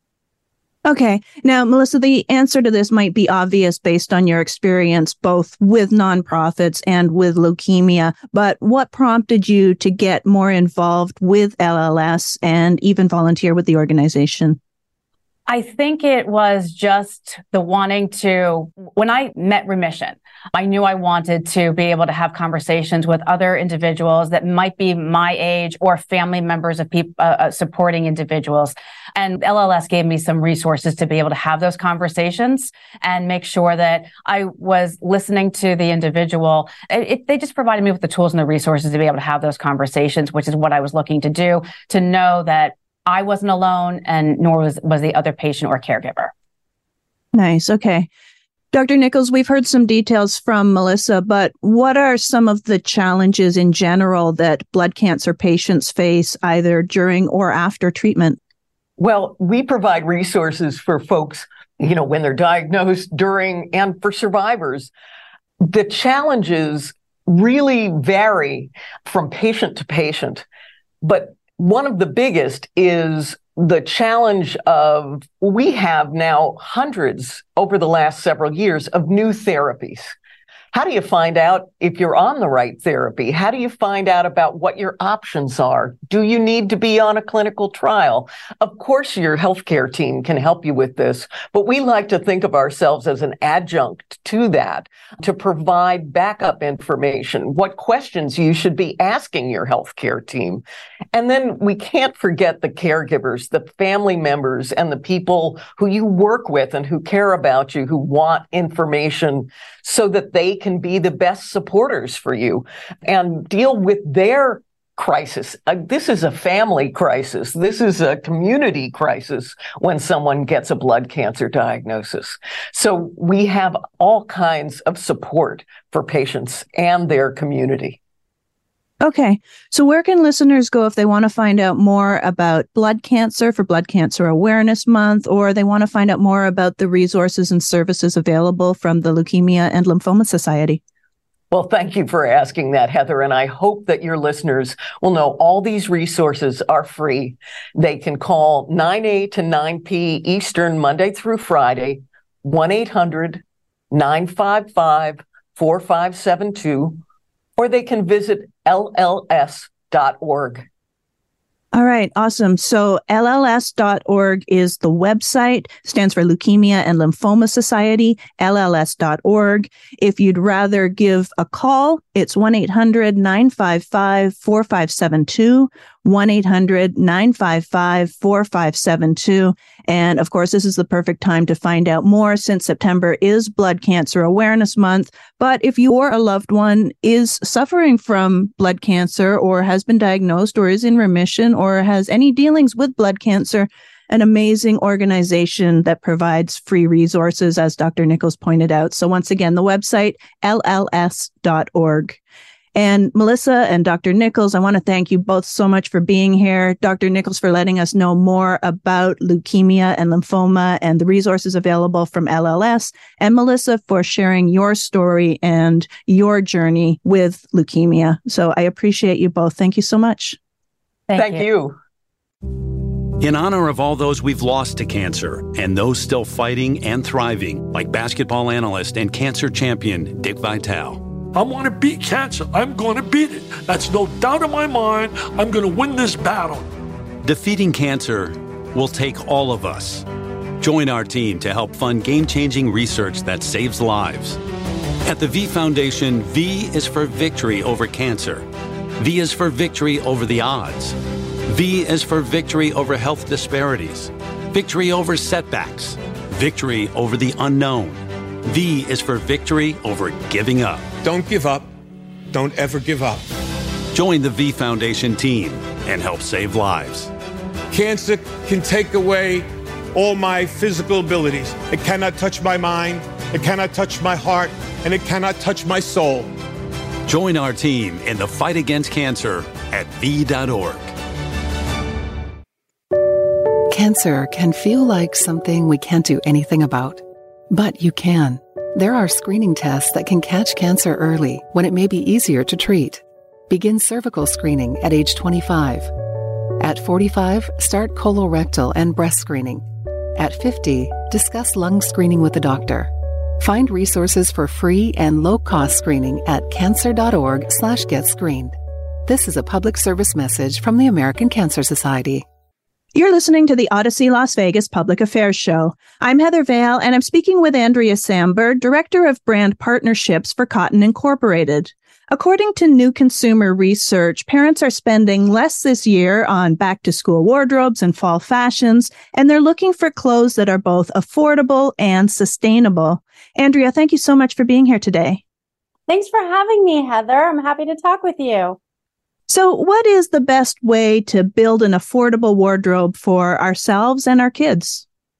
Okay. Now, Melissa, the answer to this might be obvious based on your experience both with nonprofits and with leukemia, but what prompted you to get more involved with L L S and even volunteer with the organization? I think it was just the wanting to, when I met Remission, I knew I wanted to be able to have conversations with other individuals that might be my age or family members of people uh, supporting individuals. And L L S gave me some resources to be able to have those conversations and make sure that I was listening to the individual. It, it, they just provided me with the tools and the resources to be able to have those conversations, which is what I was looking to do, to know that I wasn't alone, and nor was, was the other patient or caregiver. Nice. Okay. Doctor Nichols, we've heard some details from Melissa, but what are some of the challenges in general that blood cancer patients face either during or after treatment? Well, we provide resources for folks, you know, when they're diagnosed, during, and for survivors. The challenges really vary from patient to patient, but one of the biggest is the challenge of, we have now hundreds over the last several years of new therapies. How do you find out if you're on the right therapy? How do you find out about what your options are? Do you need to be on a clinical trial? Of course, your healthcare team can help you with this, but we like to think of ourselves as an adjunct to that, to provide backup information, what questions you should be asking your healthcare team. And then we can't forget the caregivers, the family members, and the people who you work with and who care about you, who want information so that they can be the best supporters for you and deal with their crisis. Uh, this is a family crisis. This is a community crisis when someone gets a blood cancer diagnosis. So we have all kinds of support for patients and their community. Okay. So where can listeners go if they want to find out more about blood cancer for Blood Cancer Awareness Month, or they want to find out more about the resources and services available from the Leukemia and Lymphoma Society? Well, thank you for asking that, Heather. And I hope that your listeners will know all these resources are free. They can call nine A to nine P Eastern, Monday through Friday, one eight hundred nine five five four five seven two, or they can visit L L S dot org. All right, awesome. So L L S dot org is the website, stands for Leukemia and Lymphoma Society, L L S dot org. If you'd rather give a call, it's one eight hundred nine five five four five seven two, one eight hundred nine five five four five seven two. And of course, this is the perfect time to find out more since September is Blood Cancer Awareness Month. But if you or a loved one is suffering from blood cancer or has been diagnosed or is in remission or has any dealings with blood cancer, an amazing organization that provides free resources, as Doctor Nichols pointed out. So once again, the website, L L S dot org. And Melissa and Doctor Nichols, I want to thank you both so much for being here. Doctor Nichols for letting us know more about leukemia and lymphoma and the resources available from L L S, and Melissa for sharing your story and your journey with leukemia. So I appreciate you both. Thank you so much. Thank, thank you. you. In honor of all those we've lost to cancer and those still fighting and thriving, like basketball analyst and cancer champion Dick Vitale. I want to beat cancer. I'm going to beat it. That's no doubt in my mind. I'm going to win this battle. Defeating cancer will take all of us. Join our team to help fund game-changing research that saves lives. At the V Foundation, V is for victory over cancer. V is for victory over the odds. V is for victory over health disparities, victory over setbacks, victory over the unknown. V is for victory over giving up. Don't give up. Don't ever give up. Join the V Foundation team and help save lives. Cancer can take away all my physical abilities. It cannot touch my mind, it cannot touch my heart, and it cannot touch my soul. Join our team in the fight against cancer at V dot org. Cancer can feel like something we can't do anything about, but you can. There are screening tests that can catch cancer early when it may be easier to treat. Begin cervical screening at age twenty-five. At forty-five, start colorectal and breast screening. At fifty, discuss lung screening with a doctor. Find resources for free and low-cost screening at cancer.org slash get screened. This is a public service message from the American Cancer Society. You're listening to the Odyssey Las Vegas Public Affairs Show. I'm Heather Vale, and I'm speaking with Andrea Sambert, Director of Brand Partnerships for Cotton Incorporated. According to new consumer research, parents are spending less this year on back-to-school wardrobes and fall fashions, and they're looking for clothes that are both affordable and sustainable. Andrea, thank you so much for being here today. Thanks for having me, Heather. I'm happy to talk with you. So what is the best way to build an affordable wardrobe for ourselves and our kids?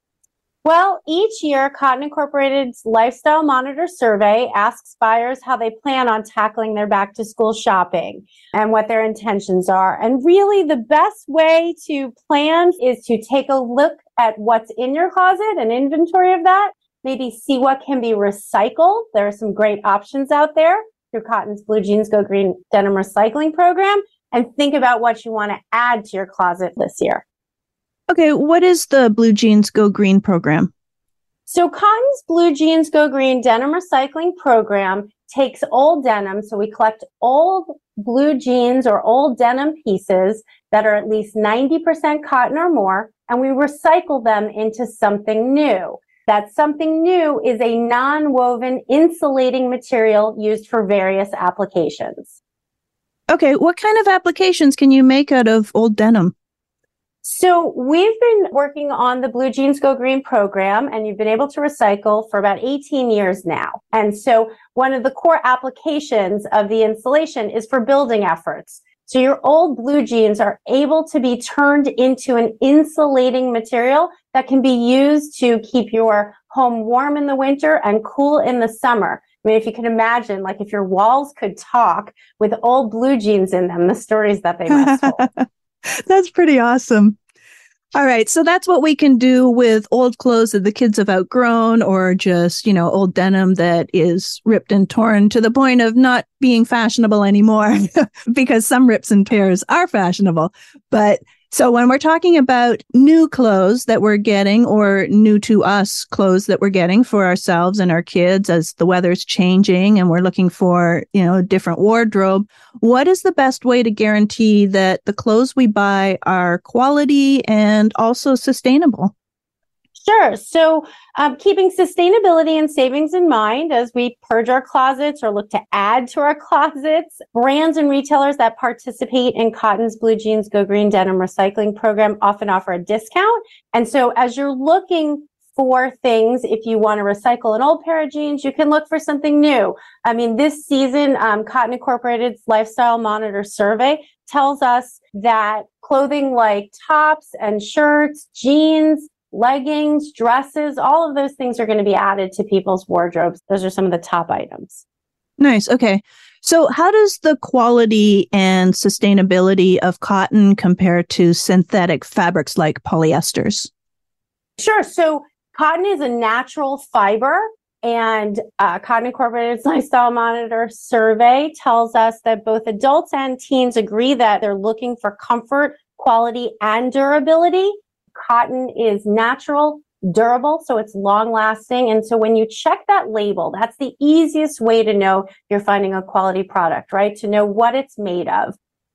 Well, each year, Cotton Incorporated's Lifestyle Monitor survey asks buyers how they plan on tackling their back-to-school shopping and what their intentions are. And really, the best way to plan is to take a look at what's in your closet, an inventory of that, maybe see what can be recycled. There are some great options out there through Cotton's Blue Jeans Go Green denim recycling program, and think about what you want to add to your closet this year. Okay, what is the Blue Jeans Go Green program? So Cotton's Blue Jeans Go Green denim recycling program takes old denim. So we collect old blue jeans or old denim pieces that are at least ninety percent cotton or more, and we recycle them into something new. That something new is a non-woven insulating material used for various applications. Okay, what kind of applications can you make out of old denim? So we've been working on the Blue Jeans Go Green program, and you've been able to recycle for about eighteen years now. And so one of the core applications of the insulation is for building efforts. So your old blue jeans are able to be turned into an insulating material that can be used to keep your home warm in the winter and cool in the summer. I mean, if you can imagine, like if your walls could talk with old blue jeans in them, the stories that they must hold. That's pretty awesome. All right. So that's what we can do with old clothes that the kids have outgrown, or just, you know, old denim that is ripped and torn to the point of not being fashionable anymore, because some rips and tears are fashionable. But so when we're talking about new clothes that we're getting, or new to us clothes that we're getting for ourselves and our kids as the weather's changing and we're looking for, you know, a different wardrobe, what is the best way to guarantee that the clothes we buy are quality and also sustainable? Sure. So um, keeping sustainability and savings in mind as we purge our closets or look to add to our closets, brands and retailers that participate in Cotton's Blue Jeans Go Green denim recycling program often offer a discount. And so as you're looking for things, if you want to recycle an old pair of jeans, you can look for something new. I mean, this season, um, Cotton Incorporated's Lifestyle Monitor survey tells us that clothing like tops and shirts, jeans, leggings, dresses, all of those things are going to be added to people's wardrobes. Those are some of the top items. Nice. Okay. So how does the quality and sustainability of cotton compare to synthetic fabrics like polyesters? Sure. So cotton is a natural fiber, and uh, Cotton Incorporated's Lifestyle Monitor survey tells us that both adults and teens agree that they're looking for comfort, quality, and durability. Cotton is natural, durable, so it's long lasting. And so when you check that label, that's the easiest way to know you're finding a quality product, right? To know what it's made of.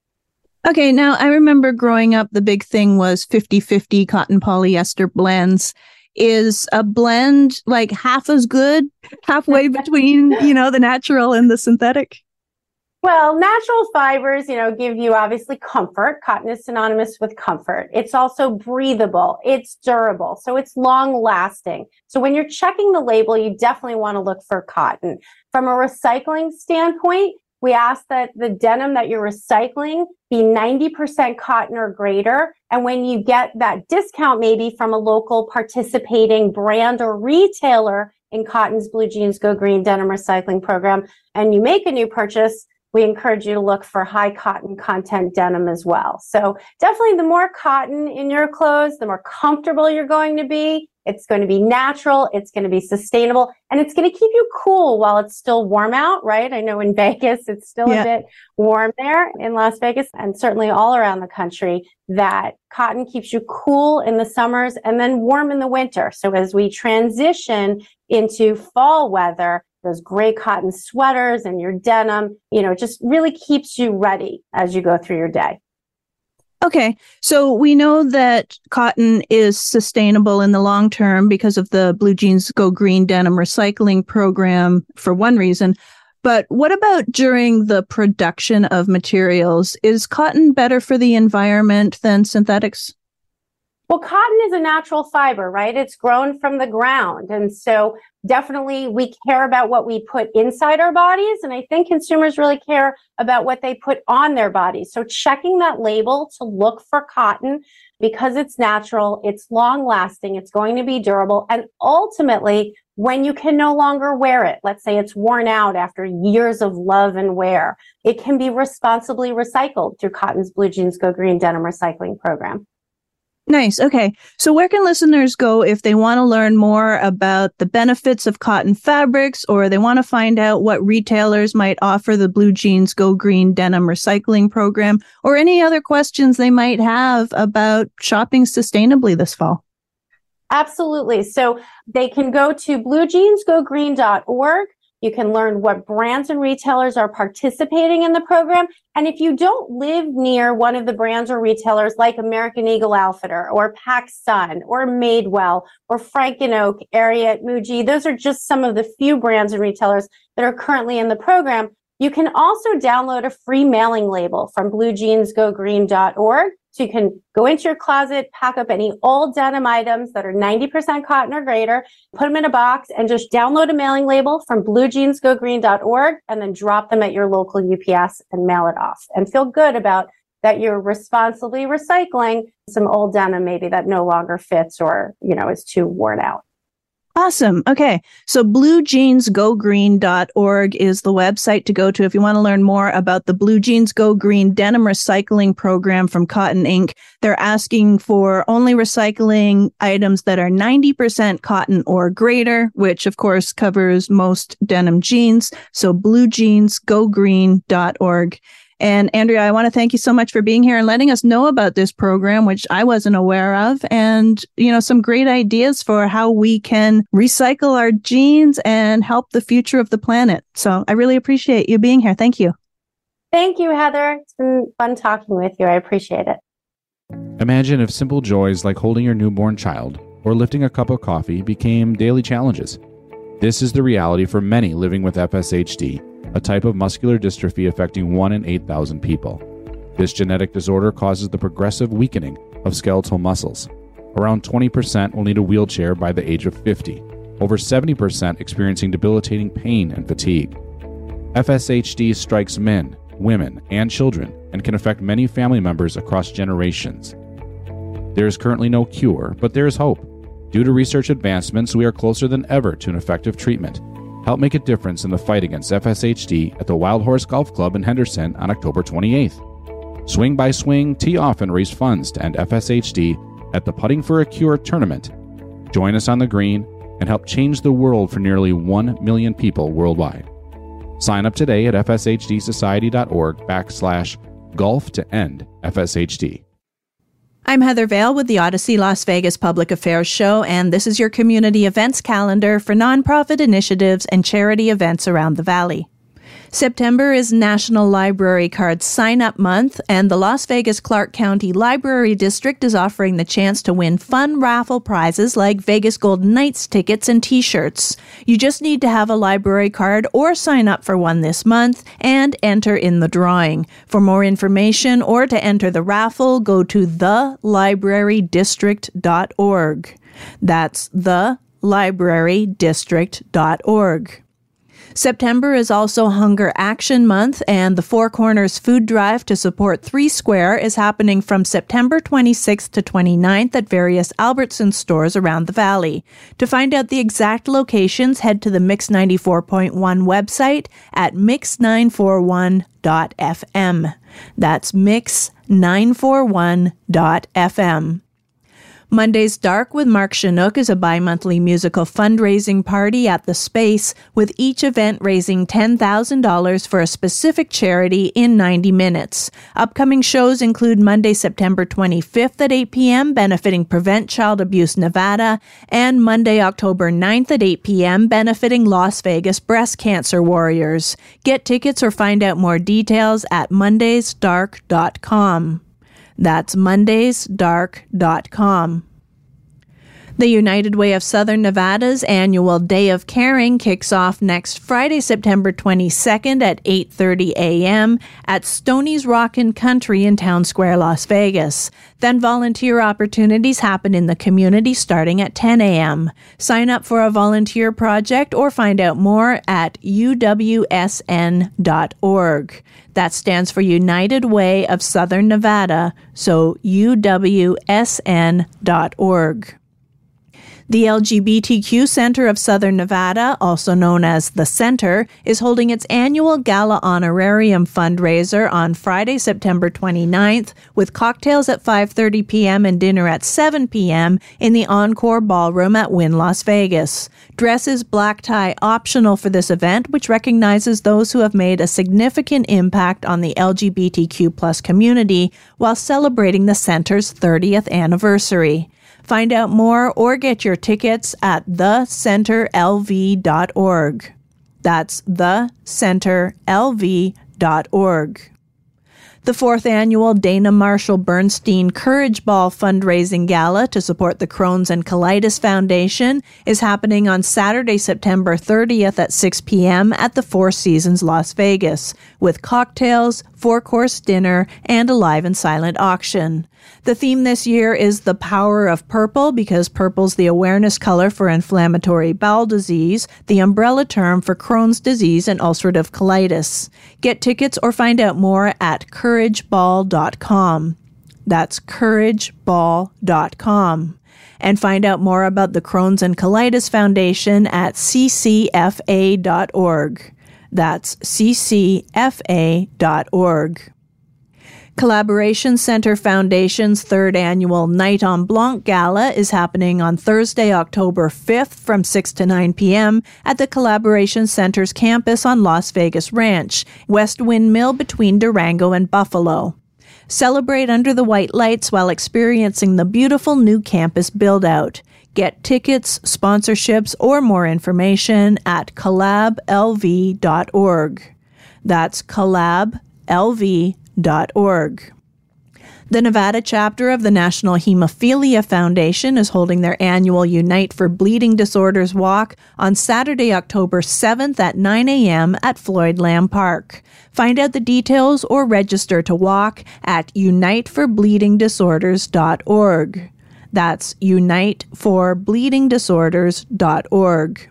Okay, now I remember growing up, the big thing was fifty-fifty cotton polyester blends. Is a blend like half as good, halfway between, you know, the natural and the synthetic? Well, natural fibers, you know, give you obviously comfort. Cotton is synonymous with comfort. It's also breathable. It's durable. So it's long lasting. So when you're checking the label, you definitely want to look for cotton. From a recycling standpoint, we ask that the denim that you're recycling be ninety percent cotton or greater. And when you get that discount, maybe from a local participating brand or retailer in Cotton's Blue Jeans Go Green Denim Recycling Program, and you make a new purchase, we encourage you to look for high cotton content denim as well. So definitely the more cotton in your clothes, the more comfortable you're going to be. It's going to be natural. It's going to be sustainable, and it's going to keep you cool while it's still warm out, right? I know in Vegas, it's still yeah. a bit warm there in Las Vegas, and certainly all around the country, that cotton keeps you cool in the summers and then warm in the winter. So as we transition into fall weather, those gray cotton sweaters and your denim, you know, just really keeps you ready as you go through your day. Okay, so we know that cotton is sustainable in the long term because of the Blue Jeans Go Green Denim Recycling Program for one reason. But what about during the production of materials? Is cotton better for the environment than synthetics? Well, cotton is a natural fiber, right? It's grown from the ground. And so definitely we care about what we put inside our bodies. And I think consumers really care about what they put on their bodies. So checking that label to look for cotton, because it's natural, it's long lasting, it's going to be durable. And ultimately, when you can no longer wear it, let's say it's worn out after years of love and wear, it can be responsibly recycled through Cotton's Blue Jeans Go Green Denim Recycling Program. Nice. Okay. So where can listeners go if they want to learn more about the benefits of cotton fabrics, or they want to find out what retailers might offer the Blue Jeans Go Green Denim Recycling Program, or any other questions they might have about shopping sustainably this fall? Absolutely. So they can go to blue jeans go green dot org. You can learn what brands and retailers are participating in the program. And if you don't live near one of the brands or retailers like American Eagle Outfitter or PacSun or Madewell or Frank and Oak, Ariat, Muji, those are just some of the few brands and retailers that are currently in the program. You can also download a free mailing label from blue jeans go green dot org. So you can go into your closet, pack up any old denim items that are ninety percent cotton or greater, put them in a box, and just download a mailing label from blue jeans go green dot org, and then drop them at your local U P S and mail it off. And feel good about that you're responsibly recycling some old denim maybe that no longer fits or, you know, is too worn out. Awesome. Okay. So blue jeans go green dot org is the website to go to if you want to learn more about the Blue Jeans Go Green Denim Recycling Program from Cotton Incorporated. They're asking for only recycling items that are ninety percent cotton or greater, which of course covers most denim jeans. So blue jeans go green dot org. And Andrea, I want to thank you so much for being here and letting us know about this program, which I wasn't aware of, and, you know, some great ideas for how we can recycle our jeans and help the future of the planet. So I really appreciate you being here. Thank you. Thank you, Heather. It's been fun talking with you. I appreciate it. Imagine if simple joys like holding your newborn child or lifting a cup of coffee became daily challenges. This is the reality for many living with F S H D, a type of muscular dystrophy affecting one in eight thousand people. This genetic disorder causes the progressive weakening of skeletal muscles. Around twenty percent will need a wheelchair by the age of fifty, over seventy percent experiencing debilitating pain and fatigue. F S H D strikes men, women, and children and can affect many family members across generations. There is currently no cure, but there is hope. Due to research advancements, we are closer than ever to an effective treatment. Help make a difference in the fight against F S H D at the Wild Horse Golf Club in Henderson on October twenty-eighth. Swing by Swing tee off and raise funds to end F S H D at the Putting for a Cure tournament. Join us on the green and help change the world for nearly one million people worldwide. Sign up today at fshtsdsociety.org backslash golf to end F S H D. I'm Heather Vale with the Odyssey Las Vegas Public Affairs Show, and this is your community events calendar for nonprofit initiatives and charity events around the Valley. September is National Library Card Sign-Up Month, and the Las Vegas Clark County Library District is offering the chance to win fun raffle prizes like Vegas Golden Knights tickets and t-shirts. You just need to have a library card or sign up for one this month and enter in the drawing. For more information or to enter the raffle, go to the library district dot org. That's the library district dot org. September is also Hunger Action Month, and the Four Corners Food Drive to support Three Square is happening from September twenty-sixth to twenty-ninth at various Albertsons stores around the valley. To find out the exact locations, head to the Mix ninety-four point one website at mix nine four one dot f m. That's mix nine four one dot f m. Monday's Dark with Mark Chinook is a bi-monthly musical fundraising party at the Space, with each event raising ten thousand dollars for a specific charity in ninety minutes. Upcoming shows include Monday, September twenty-fifth at eight p.m. benefiting Prevent Child Abuse Nevada, and Monday, October ninth at eight p.m. benefiting Las Vegas Breast Cancer Warriors. Get tickets or find out more details at mondays dark dot com. That's mondays dark dot com. The United Way of Southern Nevada's annual Day of Caring kicks off next Friday, September twenty-second at eight thirty a.m. at Stoney's Rockin' Country in Town Square, Las Vegas. Then volunteer opportunities happen in the community starting at ten a.m. Sign up for a volunteer project or find out more at u w s n dot org. That stands for United Way of Southern Nevada, so u w s n dot org. The L G B T Q Center of Southern Nevada, also known as The Center, is holding its annual Gala Honorarium fundraiser on Friday, September twenty-ninth, with cocktails at five thirty p.m. and dinner at seven p.m. in the Encore Ballroom at Wynn Las Vegas. Dress is black tie optional for this event, which recognizes those who have made a significant impact on the L G B T Q plus community while celebrating the Center's thirtieth anniversary. Find out more or get your tickets at the center l v dot org. That's the center l v dot org. The fourth annual Dana Marshall Bernstein Courage Ball fundraising gala to support the Crohn's and Colitis Foundation is happening on Saturday, September thirtieth at six p.m. at the Four Seasons Las Vegas, with cocktails, four-course dinner, and a live and silent auction. The theme this year is the power of purple, because purple's the awareness color for inflammatory bowel disease, the umbrella term for Crohn's disease and ulcerative colitis. Get tickets or find out more at courage ball dot com. That's courage ball dot com. And find out more about the Crohn's and Colitis Foundation at c c f a dot org. That's c c f a dot org. Collaboration Center Foundation's third annual Night en Blanc Gala is happening on Thursday, October fifth from six to nine p.m. at the Collaboration Center's campus on Las Vegas Ranch, West Windmill between Durango and Buffalo. Celebrate under the white lights while experiencing the beautiful new campus build-out. Get tickets, sponsorships, or more information at collab l v dot org. That's collab l v dot org. The Nevada chapter of the National Hemophilia Foundation is holding their annual Unite for Bleeding Disorders Walk on Saturday, October seventh at nine a.m. at Floyd Lamb Park. Find out the details or register to walk at unite for bleeding disorders dot org. That's unite for bleeding disorders dot org.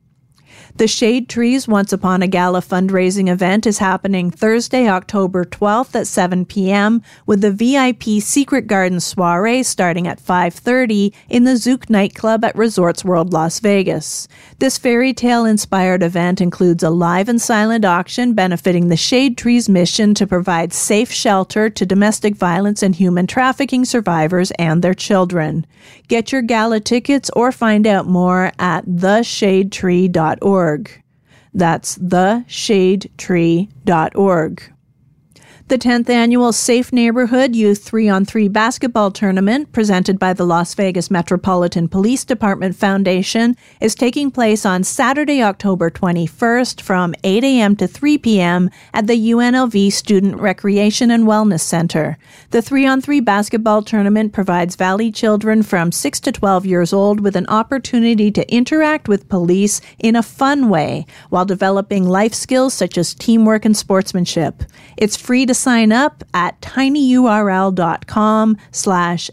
The Shade Trees Once Upon a Gala fundraising event is happening Thursday, October twelfth at seven p.m. with the V I P Secret Garden soiree starting at five thirty in the Zouk nightclub at Resorts World Las Vegas. This fairy tale-inspired event includes a live and silent auction benefiting the Shade Trees mission to provide safe shelter to domestic violence and human trafficking survivors and their children. Get your gala tickets or find out more at the shade tree dot org. That's the shade tree dot org. The tenth Annual Safe Neighborhood Youth three on three Basketball Tournament, presented by the Las Vegas Metropolitan Police Department Foundation, is taking place on Saturday, October twenty-first from eight a.m. to three p.m. at the U N L V Student Recreation and Wellness Center. The three on three basketball tournament provides Valley children from six to twelve years old with an opportunity to interact with police in a fun way while developing life skills such as teamwork and sportsmanship. It's free to sign up at tinyurl.com slash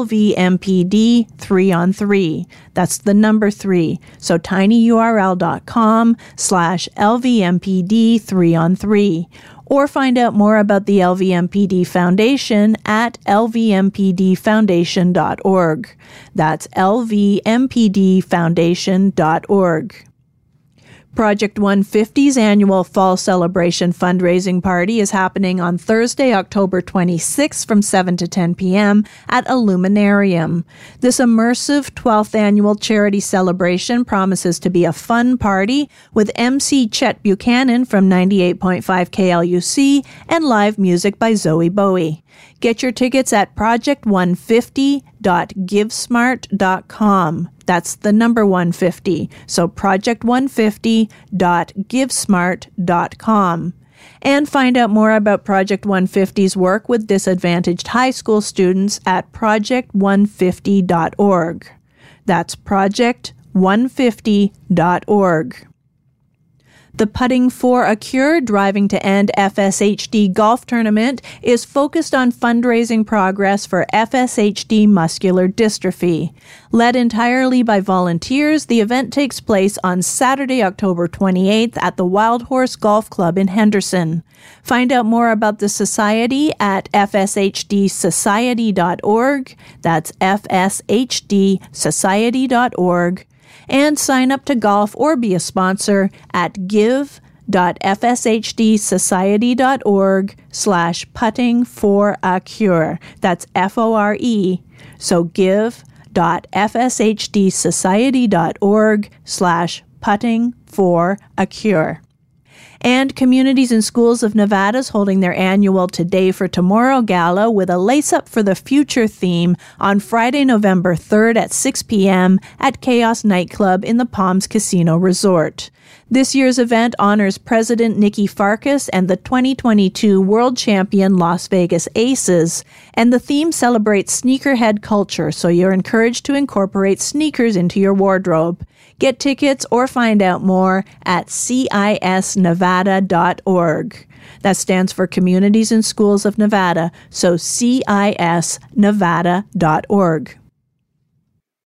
LVMPD three on three. That's the number three. So tinyurl.com slash LVMPD three on three. Or find out more about the L V M P D Foundation at L V M P D foundation dot org. That's L V M P D foundation dot org. Project one fifty's annual Fall Celebration fundraising party is happening on Thursday, October twenty-sixth from seven to ten p.m. at Illuminarium. This immersive twelfth annual charity celebration promises to be a fun party with M C Chet Buchanan from ninety-eight point five K L U C and live music by Zoe Bowie. Get your tickets at project one fifty dot givesmart dot com. That's the number one fifty. So project one fifty dot givesmart dot com. And find out more about Project one fifty's work with disadvantaged high school students at project one fifty dot org. That's project one fifty dot org. The Putting for a Cure Driving to End F S H D golf tournament is focused on fundraising progress for F S H D muscular dystrophy. Led entirely by volunteers, the event takes place on Saturday, October twenty-eighth at the Wild Horse Golf Club in Henderson. Find out more about the society at f s h d society dot org. That's f s h d society dot org. And sign up to golf or be a sponsor at give.fshtsdsociety.org slash putting for a cure. That's F O R E. So give.fshtsdsociety.org slash putting for a cure. And Communities and Schools of Nevada is holding their annual Today for Tomorrow Gala with a Lace Up for the Future theme on Friday, November third at six p.m. at Chaos Nightclub in the Palms Casino Resort. This year's event honors President Nikki Farkas and the twenty twenty-two World Champion Las Vegas Aces, and the theme celebrates sneakerhead culture, so you're encouraged to incorporate sneakers into your wardrobe. Get tickets or find out more at C I S nevada dot org. That stands for Communities and Schools of Nevada, so C I S nevada dot org.